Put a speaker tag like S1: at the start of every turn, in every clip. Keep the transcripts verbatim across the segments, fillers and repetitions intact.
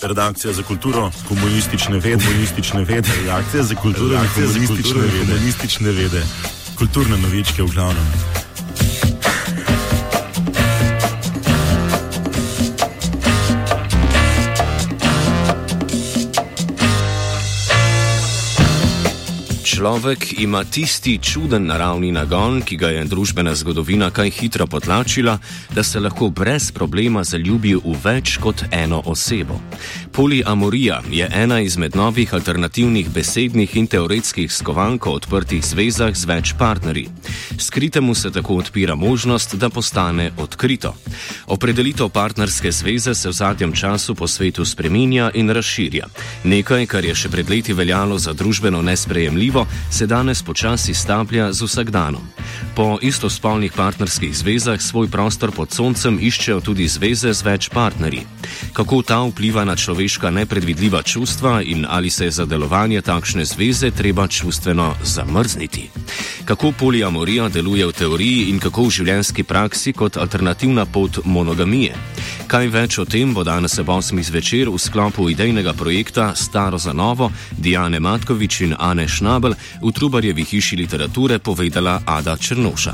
S1: redakcija za kulturo, komunistične vede, komunistične vede, redakcija za kulturo, redakcija za komunistične vede, komunistične vede, kulturne novičke v glavnem.
S2: Človek ima tisti čuden naravni nagon, ki ga je družbena zgodovina kaj hitro potlačila, da se lahko brez problema zaljubi v več kot eno osebo. Poliamorija je ena izmed novih alternativnih besednih in teoretskih skovank o odprtih zvezah z več partnerji. Skritemu se tako odpira možnost, da postane odkrito. Opredelitev partnerske zveze se v zadnjem času po svetu spreminja in razširja. Nekaj, kar je še pred leti veljalo za družbeno nesprejemljivo, se danes počasi staplja z vsakdanom. Po istospolnih partnerskih zvezah svoj prostor pod soncem iščejo tudi zveze z več partnerji. Kako ta vpliva na človeška nepredvidljiva čustva in ali se je za delovanje takšne zveze treba čustveno zamrzniti? Kako poliamorija deluje v teoriji in kako v življenjski praksi kot alternativna pot monogamije? Kaj več o tem bo danes ob osmih zvečer v sklopu idejnega projekta Staro za novo Dijane Matkovič in Ane Šnabel v Trubarjevi hiši literature povedala Ada Črnoša.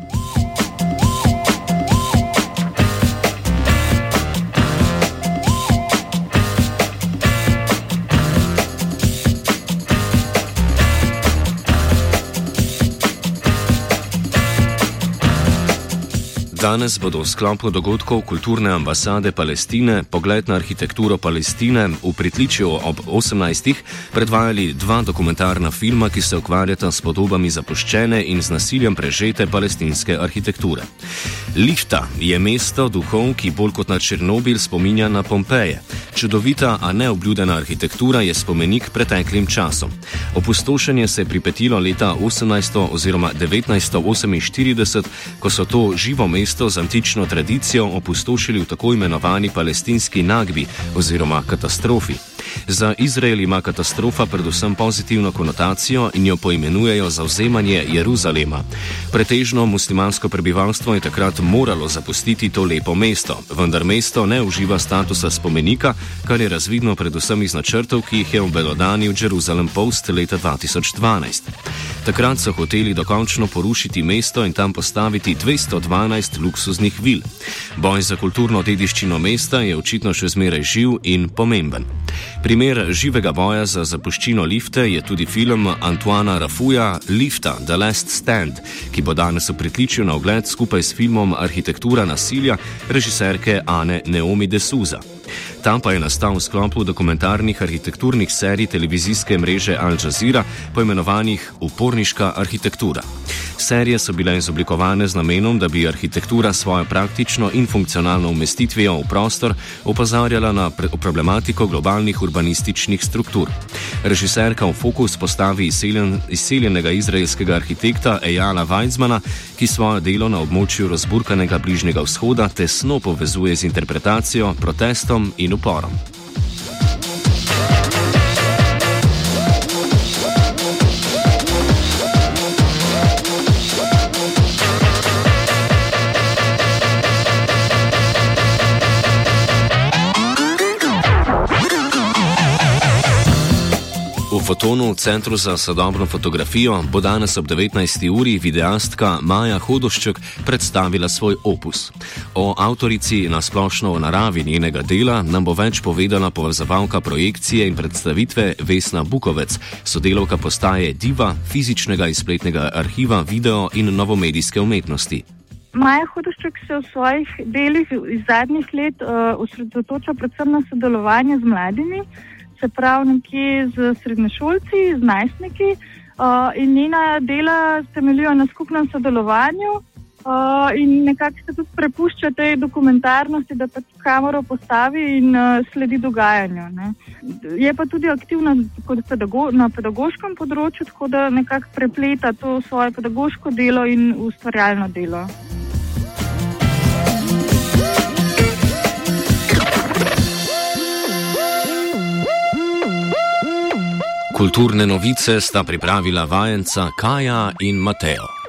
S2: Danes bodo v sklopu dogodkov Kulturne ambasade Palestine Pogled na arhitekturo Palestine v pritličju ob osemnajstih predvajali dva dokumentarna filma, ki se ukvarjata s podobami zapuščene in z nasiljem prežete palestinske arhitekture. Lifta je mesto duhov, ki bolj kot na Černobil spominja na Pompeje. Čudovita, a neobljudena arhitektura je spomenik preteklim časom. Opustošenje se je pripetilo leta osemnajsto oziroma devetnajststo oseminštirideset, ko so to živo mesto z antično tradicijo opustošili v tako imenovani palestinski nagbi oziroma katastrofi. Za Izrael ima katastrofa predvsem pozitivno konotacijo in jo poimenujejo zavzemanje Jeruzalema. Pretežno muslimansko prebivalstvo je takrat moralo zapustiti to lepo mesto, vendar mesto ne uživa statusa spomenika, kar je razvidno predvsem iz načrtov, ki jih je obelodanil Jerusalem Post leta dva tisoč dvanajst. Takrat so hoteli dokončno porušiti mesto in tam postaviti dvesto dvanajst luksuznih vil. Boj za kulturno dediščino mesta je očitno še zmeraj živ in pomemben. Primer živega boja za zapuščino Lifte je tudi film Antoana Rafuja Lifta, The Last Stand, ki bo danes v pritličju na ogled skupaj s filmom Arhitektura nasilja režiserke Ane Naomi de Souza. Tam pa je nastal v sklopu dokumentarnih arhitekturnih serij televizijske mreže Al Jazeera, poimenovanih Uporniška arhitektura. Serije so bile izoblikovane z namenom, da bi arhitektura svojo praktično in funkcionalno umestitvijo v prostor opozarjala na problematiko globalnih urbanističnih struktur. Režiserka v fokus postavi izseljen, izseljenega izraelskega arhitekta Eyala Weizmana, ki svojo delo na območju razburkanega Bližnjega vzhoda tesno povezuje z interpretacijo, protestom in uporom. V Fotonu, v Centru za sodobno fotografijo, bo danes ob devetnajsti uri videastka Maja Hodošček predstavila svoj opus. O avtorici na splošno o naravi njenega dela nam bo več povedala povezovalka projekcije in predstavitve Vesna Bukovec, sodelavka postaje Diva, fizičnega in spletnega arhiva video in novomedijske umetnosti.
S3: Maja Hodošček se v svojih delih iz zadnjih let uh, osredotoča predvsem na sodelovanje z mladimi, se pravi nekje z srednješolci, z najstniki uh, in njena dela temeljijo na skupnem sodelovanju uh, in nekako se tudi prepušča tej dokumentarnosti, da pač kamero postavi in uh, sledi dogajanju. Ne. Je pa tudi aktivna kot pedago- na pedagoškem področju, tako da nekako prepleta to svoje pedagoško delo in ustvarjalno delo.
S2: Kulturne novice sta pripravila vajenca Kaja in Mateo.